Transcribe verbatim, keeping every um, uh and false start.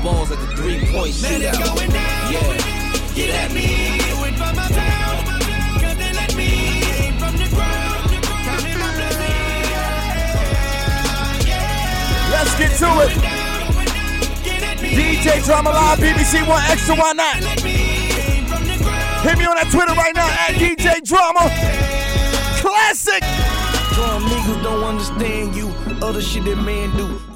balls at the three-point shootout. Yeah, get at me. Do it for my town, cause they let me eat from the ground. Counting my blessings. Let's get to it. D J Drama Live, B B C One Extra, why not? Hit me on that Twitter right now at D J Drama. Classic. Some niggas don't understand you, other shit that men do.